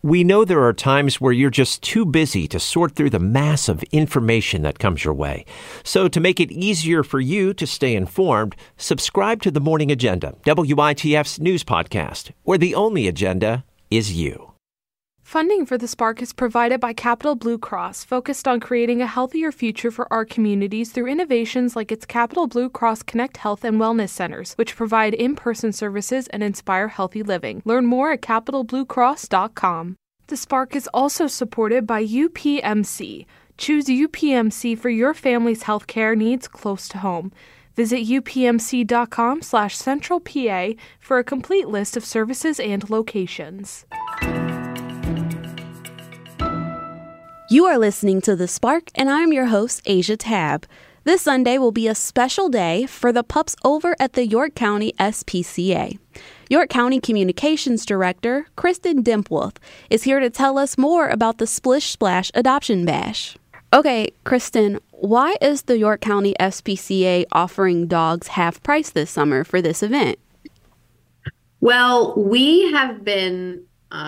We know there are times where you're just too busy to sort through the mass of information that comes your way. So to make it easier for you to stay informed, subscribe to The Morning Agenda, WITF's news podcast, where the only agenda is you. Funding for the Spark is provided by Capital Blue Cross, focused on creating a healthier future for our communities through innovations like its Capital Blue Cross Connect Health and Wellness Centers, which provide in-person services and inspire healthy living. Learn more at capitalbluecross.com. The Spark is also supported by UPMC. Choose UPMC for your family's healthcare needs close to home. Visit upmc.com/centralpa for a complete list of services and locations. You are listening to The Spark, and I'm your host, Asia Tab. This Sunday will be a special day for the pups over at the York County SPCA. York County Communications Director, Kristen Dimpworth, is here to tell us more about the Splish Splash Adoption Bash. Okay, Kristen, why is the York County SPCA offering dogs half price this summer for this event? Well, we have been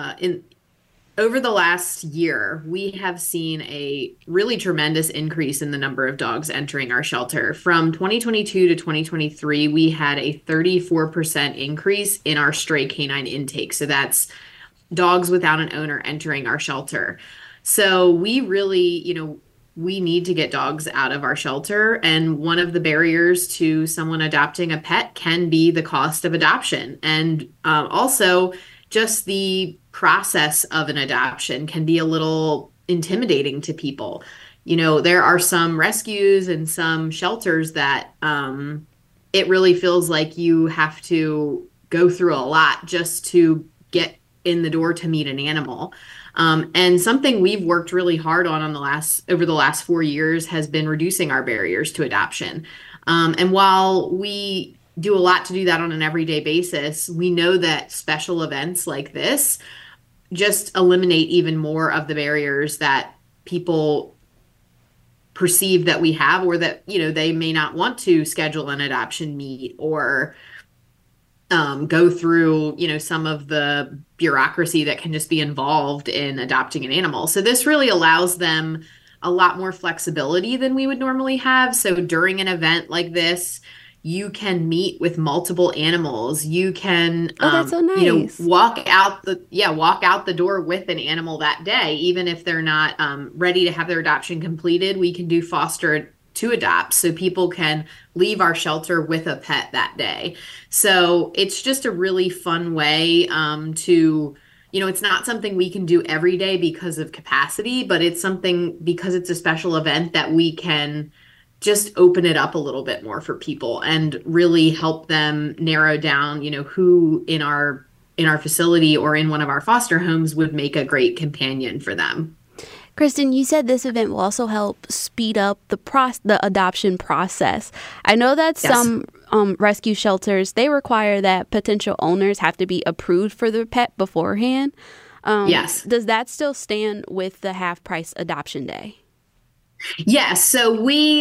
over the last year, we have seen a really tremendous increase in the number of dogs entering our shelter. From 2022 to 2023, we had a 34% increase in our stray canine intake. So that's dogs without an owner entering our shelter. So we really, we need to get dogs out of our shelter. And one of the barriers to someone adopting a pet can be the cost of adoption. And also just the process of an adoption can be a little intimidating to people. There are some rescues and some shelters that it really feels like you have to go through a lot just to get in the door to meet an animal. And something we've worked really hard on over the last 4 years has been reducing our barriers to adoption. And while we do a lot to do that on an everyday basis, we know that special events like this just eliminate even more of the barriers that people perceive that we have, or that, they may not want to schedule an adoption meet or go through, some of the bureaucracy that can just be involved in adopting an animal. So this really allows them a lot more flexibility than we would normally have. So during an event like this, you can meet with multiple animals. You can, that's so nice. Walk out the door with an animal that day, even if they're not ready to have their adoption completed. We can do foster to adopt, so people can leave our shelter with a pet that day. So it's just a really fun way to, it's not something we can do every day because of capacity, but it's something, because it's a special event, that we can just open it up a little bit more for people and really help them narrow down, who in our facility or in one of our foster homes would make a great companion for them. Kristen, you said this event will also help speed up the adoption process. I know that Yes. some rescue shelters, they require that potential owners have to be approved for their pet beforehand. Yes. Does that still stand with the half-price adoption day? Yes. So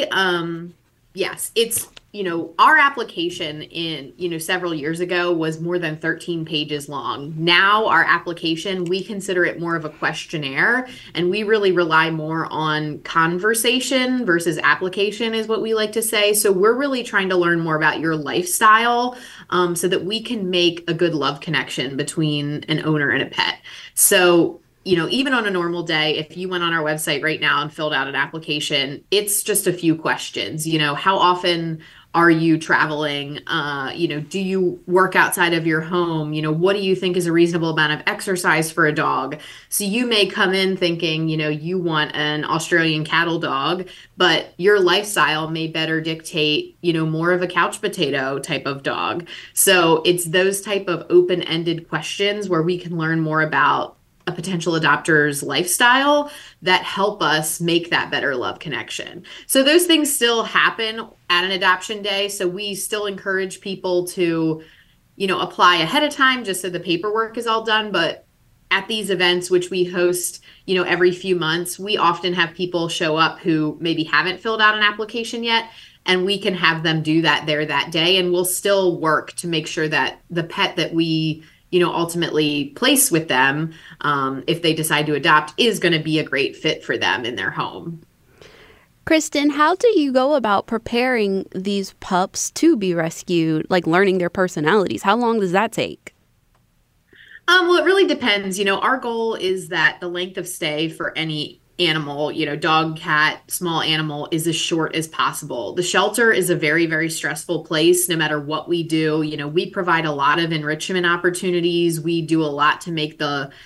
it's, our application several years ago was more than 13 pages long. Now our application, we consider it more of a questionnaire, and we really rely more on conversation versus application, is what we like to say. So we're really trying to learn more about your lifestyle, so that we can make a good love connection between an owner and a pet. So even on a normal day, if you went on our website right now and filled out an application, it's just a few questions. How often are you traveling? Do you work outside of your home? What do you think is a reasonable amount of exercise for a dog? So you may come in thinking, you want an Australian cattle dog, but your lifestyle may better dictate, more of a couch potato type of dog. So it's those type of open-ended questions where we can learn more about a potential adopter's lifestyle that help us make that better love connection. So those things still happen at an adoption day. So we still encourage people to, apply ahead of time just so the paperwork is all done. But at these events, which we host, every few months, we often have people show up who maybe haven't filled out an application yet, and we can have them do that there that day. And we'll still work to make sure that the pet that we ultimately place with them, if they decide to adopt, is going to be a great fit for them in their home. Kristen, how do you go about preparing these pups to be rescued, like learning their personalities? How long does that take? Well, it really depends. Our goal is that the length of stay for any animal, dog, cat, small animal, is as short as possible. The shelter is a very, very stressful place no matter what we do. We provide a lot of enrichment opportunities. We do a lot to make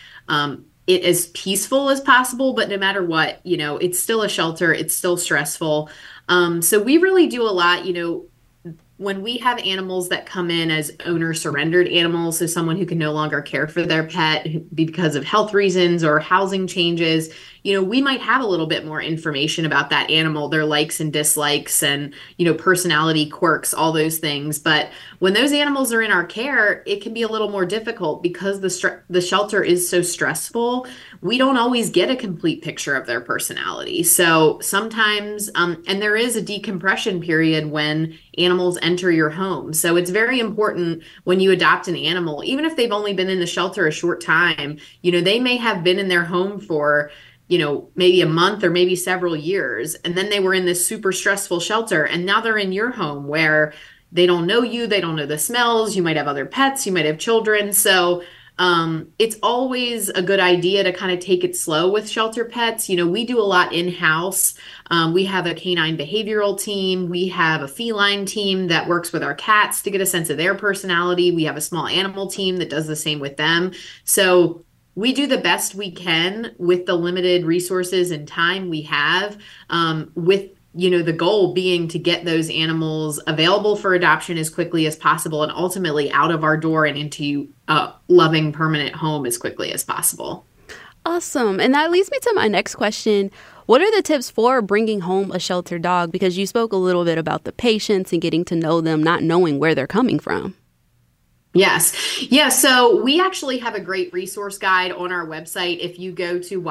it as peaceful as possible, but no matter what, it's still a shelter. It's still stressful. So we really do a lot, when we have animals that come in as owner surrendered animals, so someone who can no longer care for their pet because of health reasons or housing changes, we might have a little bit more information about that animal, their likes and dislikes and, personality quirks, all those things. But when those animals are in our care, it can be a little more difficult because the shelter is so stressful. We don't always get a complete picture of their personality. So sometimes, and there is a decompression period when animals enter your home. So it's very important when you adopt an animal, even if they've only been in the shelter a short time, they may have been in their home for maybe a month or maybe several years. And then they were in this super stressful shelter. And now they're in your home where they don't know you. They don't know the smells. You might have other pets. You might have children. So it's always a good idea to kind of take it slow with shelter pets. We do a lot in-house. We have a canine behavioral team. We have a feline team that works with our cats to get a sense of their personality. We have a small animal team that does the same with them. So we do the best we can with the limited resources and time we have, with the goal being to get those animals available for adoption as quickly as possible and ultimately out of our door and into a loving permanent home as quickly as possible. Awesome. And that leads me to my next question. What are the tips for bringing home a shelter dog? Because you spoke a little bit about the patience and getting to know them, not knowing where they're coming from. Yes. Yeah. So we actually have a great resource guide on our website. If you go to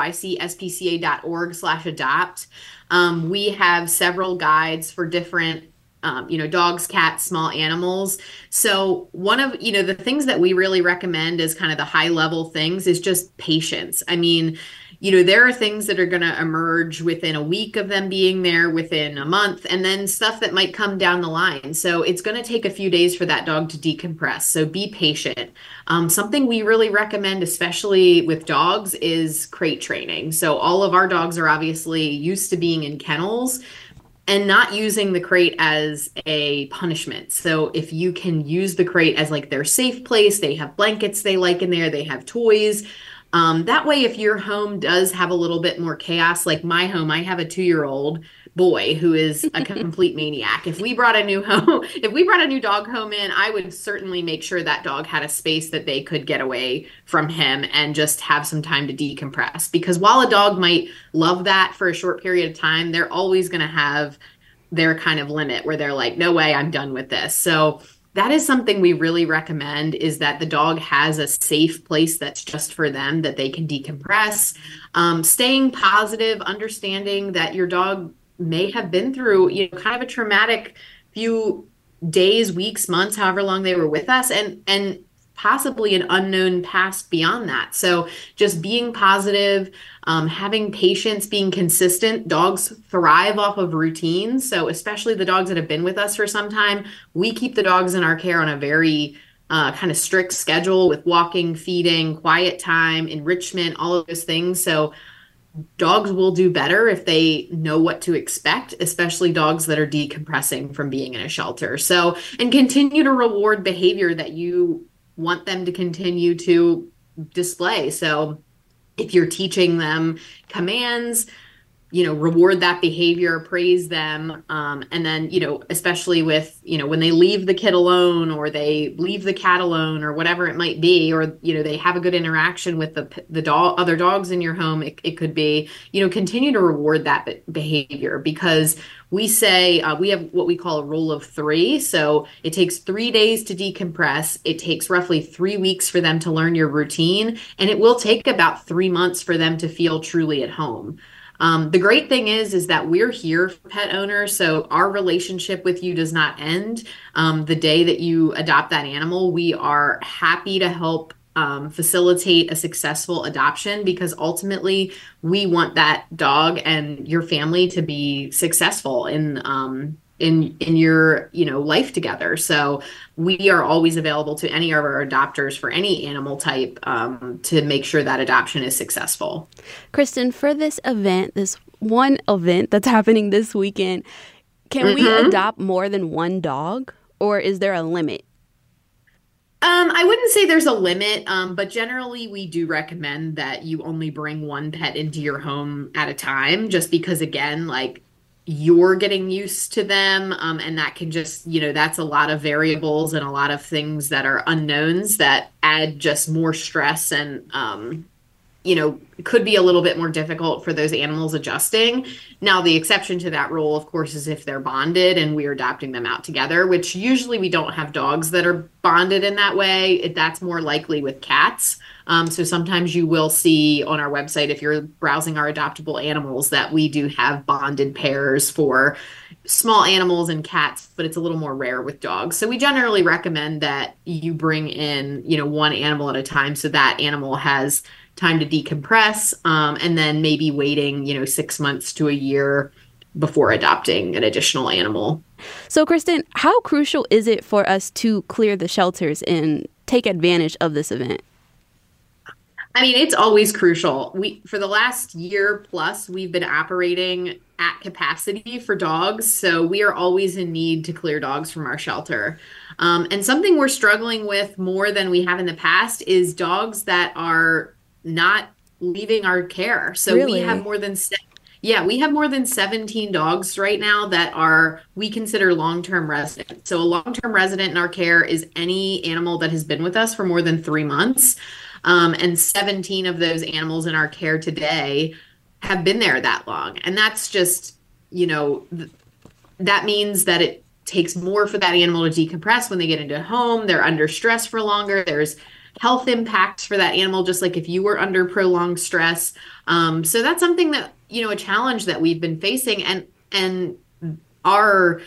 ycspca.org/adopt, we have several guides for different, dogs, cats, small animals. So one of, the things that we really recommend as kind of the high level things is just patience. I mean, there are things that are going to emerge within a week of them being there, within a month, and then stuff that might come down the line. So it's going to take a few days for that dog to decompress. So be patient. Something we really recommend, especially with dogs, is crate training. So all of our dogs are obviously used to being in kennels and not using the crate as a punishment. So if you can use the crate as like their safe place, they have blankets they like in there, they have toys. That way, if your home does have a little bit more chaos, like my home, I have a 2-year-old boy who is a complete maniac. If we brought a new dog home in, I would certainly make sure that dog had a space that they could get away from him and just have some time to decompress. Because while a dog might love that for a short period of time, they're always going to have their kind of limit where they're like, no way, I'm done with this. So that is something we really recommend, is that the dog has a safe place that's just for them, that they can decompress. Staying positive, understanding that your dog may have been through, kind of a traumatic few days, weeks, months, however long they were with us, and possibly an unknown past beyond that. So just being positive, having patience, being consistent. Dogs thrive off of routines. So especially the dogs that have been with us for some time, we keep the dogs in our care on a very kind of strict schedule with walking, feeding, quiet time, enrichment, all of those things. So dogs will do better if they know what to expect, especially dogs that are decompressing from being in a shelter. So, and continue to reward behavior that you want them to continue to display. So if you're teaching them commands, reward that behavior, praise them. And then, especially with, when they leave the kid alone or they leave the cat alone or whatever it might be, or, they have a good interaction with the dog, other dogs in your home, it could be, continue to reward that behavior, because we say we have what we call a rule of 3. So it takes 3 days to decompress. It takes roughly 3 weeks for them to learn your routine, and it will take about 3 months for them to feel truly at home. The great thing is that we're here for pet owners, so our relationship with you does not end the day that you adopt that animal. We are happy to help facilitate a successful adoption, because ultimately we want that dog and your family to be successful in your life together. So we are always available to any of our adopters for any animal type to make sure that adoption is successful. Kristen, for this event, this one event that's happening this weekend, can we adopt more than one dog, or is there a limit? I wouldn't say there's a limit, but generally we do recommend that you only bring one pet into your home at a time, just because, again, like, you're getting used to them, and that can just, that's a lot of variables and a lot of things that are unknowns that add just more stress and, could be a little bit more difficult for those animals adjusting. Now, the exception to that rule, of course, is if they're bonded and we're adopting them out together, which usually we don't have dogs that are bonded in that way. That's more likely with cats. So sometimes you will see on our website, if you're browsing our adoptable animals, that we do have bonded pairs for small animals and cats, but it's a little more rare with dogs. So we generally recommend that you bring in, one animal at a time, so that animal has time to decompress, and then maybe waiting, 6 months to a year before adopting an additional animal. So, Kristen, how crucial is it for us to clear the shelters and take advantage of this event? I mean, it's always crucial. For the last year plus, we've been operating at capacity for dogs. So we are always in need to clear dogs from our shelter. And something we're struggling with more than we have in the past is dogs that are not leaving our care. So Really? we have more than 17 dogs right now that we consider long-term residents. So a long-term resident in our care is any animal that has been with us for more than 3 months. And 17 of those animals in our care today have been there that long. And that's just, that means that it takes more for that animal to decompress when they get into a home. They're under stress for longer. There's health impacts for that animal, just like if you were under prolonged stress. So that's something that, a challenge that we've been facing, and our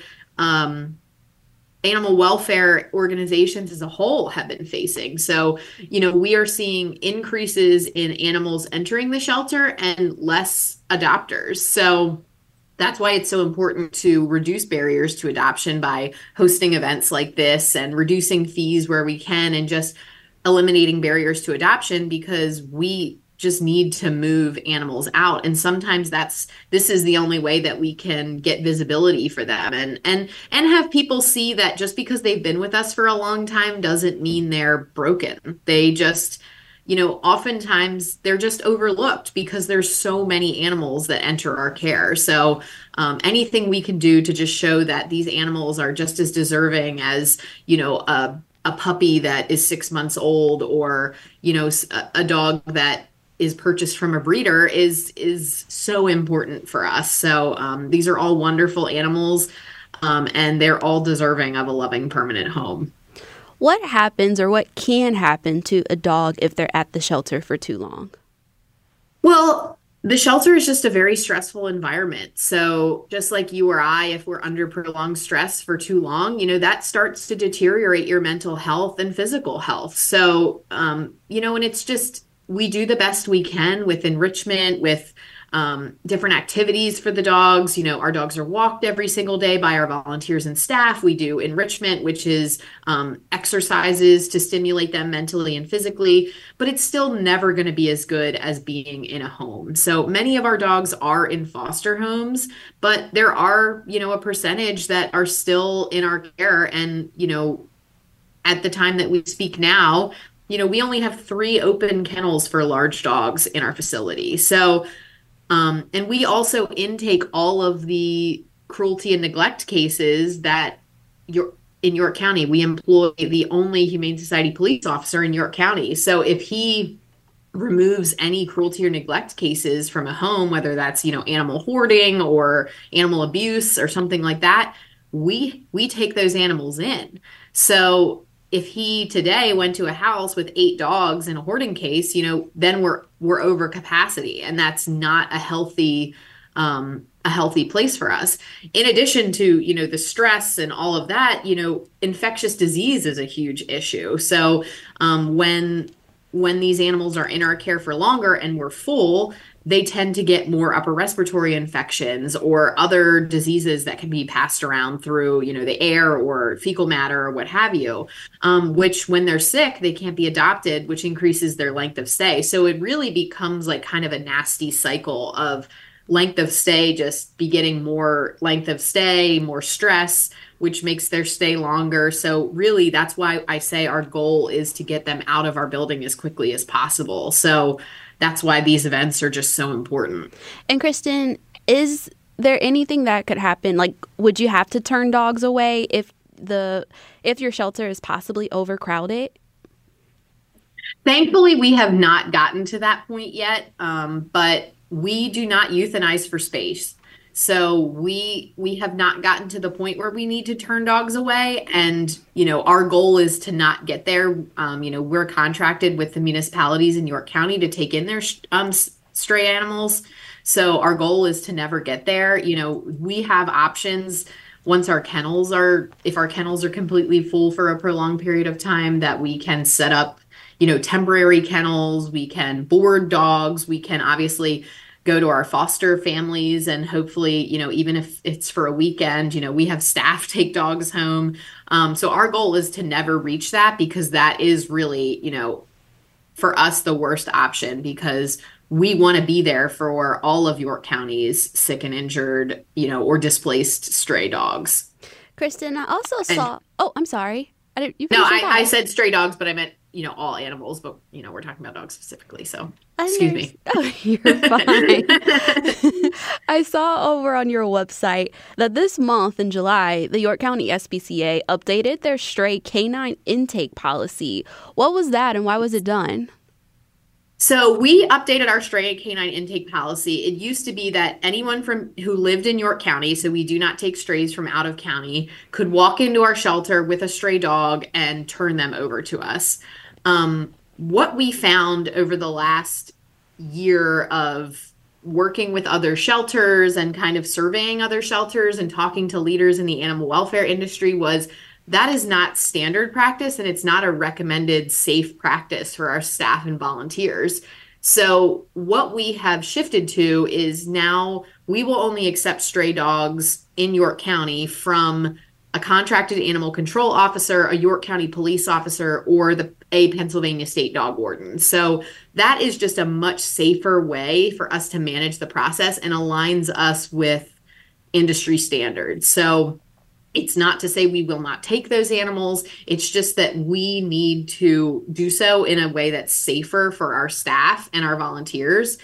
animal welfare organizations as a whole have been facing. So, we are seeing increases in animals entering the shelter and less adopters. So that's why it's so important to reduce barriers to adoption by hosting events like this and reducing fees where we can, and just eliminating barriers to adoption, because we just need to move animals out. And sometimes this is the only way that we can get visibility for them and have people see that just because they've been with us for a long time doesn't mean they're broken. They just, oftentimes they're just overlooked because there's so many animals that enter our care. So anything we can do to just show that these animals are just as deserving as, a puppy that is 6 months old, or, a dog that is purchased from a breeder is so important for us. So these are all wonderful animals, and they're all deserving of a loving permanent home. What happens, or what can happen to a dog if they're at the shelter for too long? Well, the shelter is just a very stressful environment. So just like you or I, if we're under prolonged stress for too long, that starts to deteriorate your mental health and physical health. So, and it's just, we do the best we can with enrichment, with different activities for the dogs. Our dogs are walked every single day by our volunteers and staff. We do enrichment, which is exercises to stimulate them mentally and physically, but it's still never going to be as good as being in a home. So many of our dogs are in foster homes, but there are, a percentage that are still in our care. And, at the time that we speak now, we only have 3 open kennels for large dogs in our facility. So and we also intake all of the cruelty and neglect cases that in York County. We employ the only Humane Society police officer in York County. So if he removes any cruelty or neglect cases from a home, whether that's, animal hoarding or animal abuse or something like that, we take those animals in. So if he today went to a house with 8 dogs in a hoarding case, then we're over capacity, and that's not a healthy place for us. In addition to, the stress and all of that, infectious disease is a huge issue. So when when these animals are in our care for longer and we're full, they tend to get more upper respiratory infections or other diseases that can be passed around through, the air or fecal matter or what have you, which when they're sick, they can't be adopted, which increases their length of stay. So it really becomes like kind of a nasty cycle of length of stay, just be getting more length of stay, more stress, which makes their stay longer. So really, that's why I say our goal is to get them out of our building as quickly as possible. So that's why these events are just so important. And Kristen, is there anything that could happen? Like, would you have to turn dogs away if your shelter is possibly overcrowded? Thankfully, we have not gotten to that point yet, but we do not euthanize for space. So we have not gotten to the point where we need to turn dogs away. And, our goal is to not get there. We're contracted with the municipalities in York County to take in their stray animals. So our goal is to never get there. We have options once if our kennels are completely full for a prolonged period of time, that we can set up, temporary kennels. We can board dogs. We can obviously go to our foster families and hopefully, even if it's for a weekend, we have staff take dogs home. So our goal is to never reach that, because that is really, for us, the worst option, because we want to be there for all of York County's sick and injured, or displaced stray dogs. Kristen, I also saw, I'm sorry. I said stray dogs, but I meant, all animals, but, we're talking about dogs specifically. So excuse me. Oh, you're fine. I saw over on your website that this month in July, the York County SPCA updated their stray canine intake policy. What was that and why was it done? So we updated our stray canine intake policy. It used to be that anyone who lived in York County, so we do not take strays from out of county, could walk into our shelter with a stray dog and turn them over to us. What we found over the last year of working with other shelters and kind of surveying other shelters and talking to leaders in the animal welfare industry was that is not standard practice, and it's not a recommended safe practice for our staff and volunteers. So what we have shifted to is now we will only accept stray dogs in York County from a contracted animal control officer, a York County police officer, or a Pennsylvania state dog warden. So that is just a much safer way for us to manage the process and aligns us with industry standards. So it's not to say we will not take those animals. It's just that we need to do so in a way that's safer for our staff and our volunteers.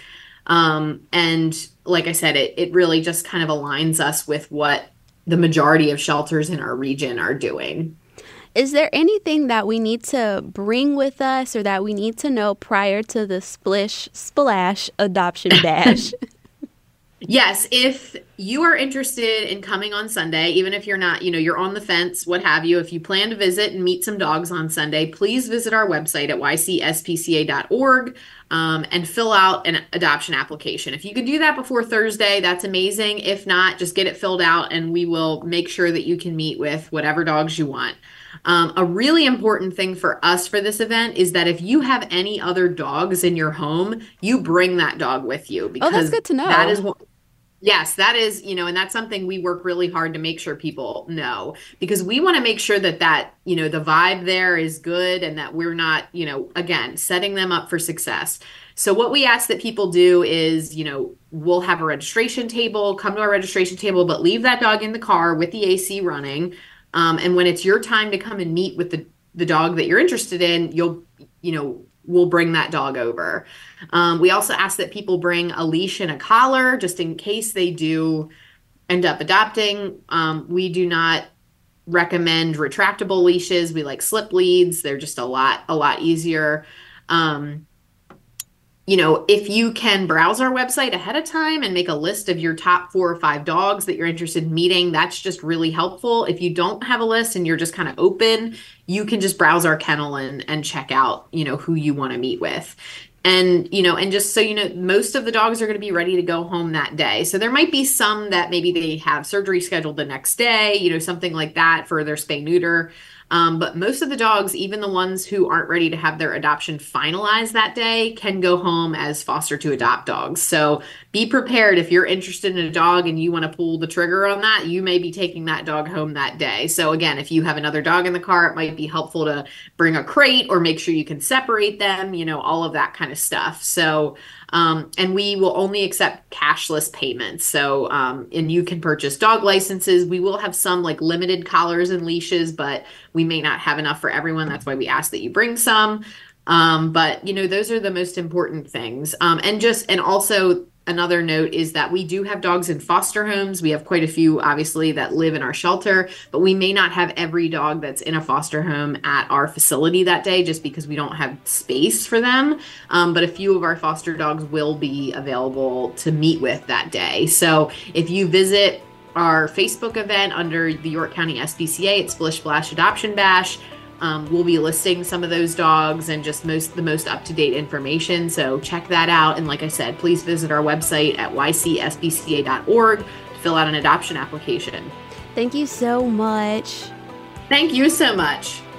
And like I said, it really just kind of aligns us with what the majority of shelters in our region are doing. Is there anything that we need to bring with us or that we need to know prior to the Splish Splash Adoption Bash? Yes, if you are interested in coming on Sunday, even if you're not, you're on the fence, what have you, if you plan to visit and meet some dogs on Sunday, please visit our website at ycspca.org and fill out an adoption application. If you can do that before Thursday, that's amazing. If not, just get it filled out and we will make sure that you can meet with whatever dogs you want. A really important thing for us for this event is that if you have any other dogs in your home, you bring that dog with you. Because that's good to know. That is what. Yes, that is, and that's something we work really hard to make sure people know, because we want to make sure that, the vibe there is good and that we're not, again, setting them up for success. So what we ask that people do is, we'll have a registration table, come to our registration table, but leave that dog in the car with the AC running. And when it's your time to come and meet with the dog that you're interested in, we'll bring that dog over. We also ask that people bring a leash and a collar just in case they do end up adopting. We do not recommend retractable leashes. We like slip leads. They're just a lot easier. If you can browse our website ahead of time and make a list of your top 4 or 5 dogs that you're interested in meeting, that's just really helpful. If you don't have a list and you're just kind of open, you can just browse our kennel and check out, who you want to meet with. And, and just so most of the dogs are going to be ready to go home that day. So there might be some that maybe they have surgery scheduled the next day, something like that for their spay neuter. But most of the dogs, even the ones who aren't ready to have their adoption finalized that day, can go home as foster to adopt dogs. So be prepared. If you're interested in a dog and you want to pull the trigger on that, you may be taking that dog home that day. So again, if you have another dog in the car, it might be helpful to bring a crate or make sure you can separate them, all of that kind of stuff. So and we will only accept cashless payments. So, and you can purchase dog licenses. We will have some like limited collars and leashes, but we may not have enough for everyone. That's why we ask that you bring some. But those are the most important things. And also another note is that we do have dogs in foster homes. We have quite a few, obviously, that live in our shelter, but we may not have every dog that's in a foster home at our facility that day just because we don't have space for them. But a few of our foster dogs will be available to meet with that day. So if you visit our Facebook event under the York County SPCA, it's Splish Splash Adoption Bash. We'll be listing some of those dogs and just the most up-to-date information. So check that out. And like I said, please visit our website at ycspca.org to fill out an adoption application. Thank you so much. Thank you so much.